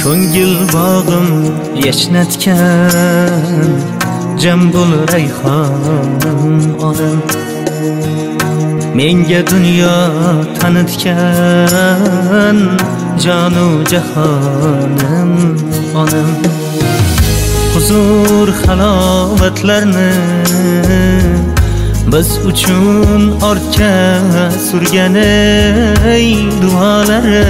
ko'ngil bog'im yashnatgan Jambul rayhonim onam menga dunyo tanitgan jonu jahonim onam huzur halovatlarni biz uchun ortga surgan ey duolari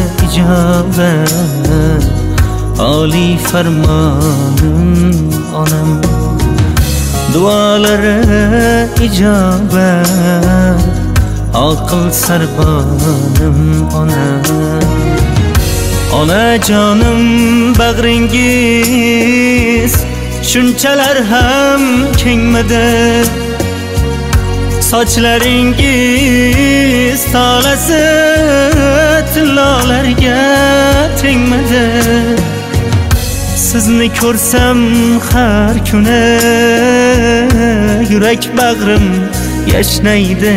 ijobat oliy farmonim onam duolari ijobat aql sarbonim ona jonim bag'ringiz shunchalar ham kengmidi sochlaringiz tolasi tillolarga tengmidi sizni ko'rsam har kuni yurak bag'rim yashnaydi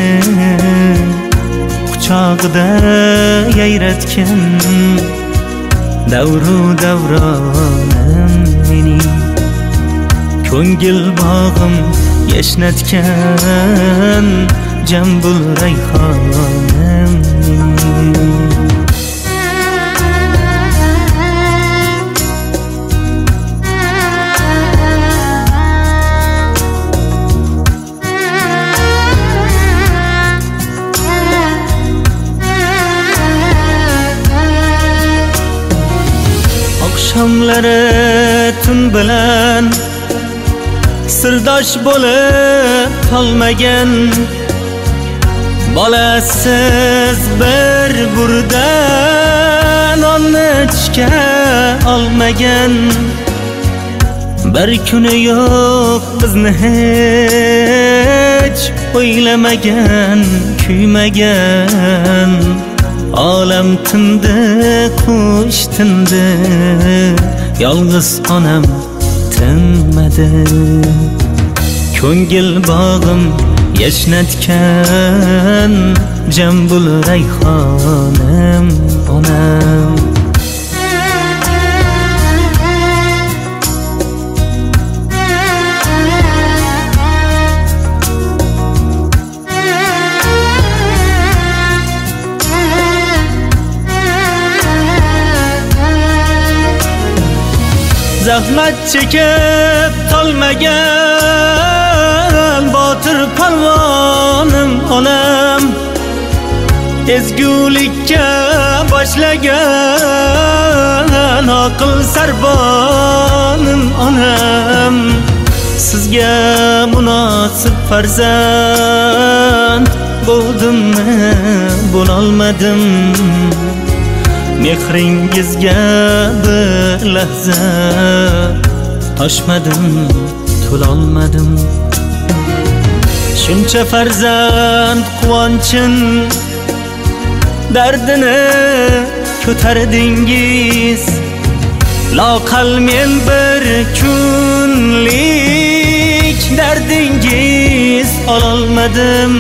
quchog'ida yayratgan davru davronim mening ko'ngil bog'im yashnatgan Jambul rayhonim oqshomlari tun bilan sirdosh bo'lib qolmagan bolasiz bir burda nonni ichga olmagan bir kuni yo'q bizni hech o'ylamagan kuymagan olam tindi qush tindi yolg'iz onam tinmadi ko'ngil bog'im yashnatgan Jambul rayhonim onam zahmat chekib tolmagan botir palvonim onam ezgulikka boshlagan aql sarbonim onam sizga munosib farzand bo'ldimmi bo'lolmadim mehringizga bir lahza toshmadim to'lolmadim shuncha farzand quvonchin dardini ko'tardingiz loqal men bir kunlik dardingiz ololmadim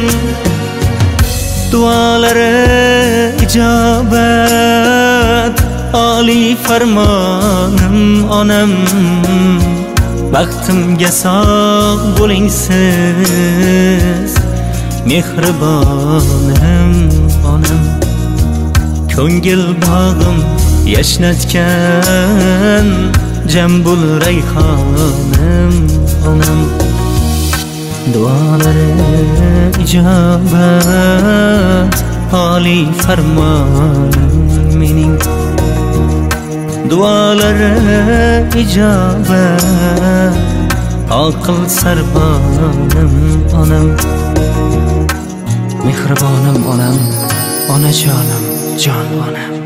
duolari ijobat oliy farmonim onam baxtimga sog' bo'ling siz mehribonim onam ko'ngil bog'im yashnatgan Jambul rayhonim onam duolari ijobat oliy farmonim mening duolari ijobat aql sarbonim onam mehribonim onam onajonim jon onam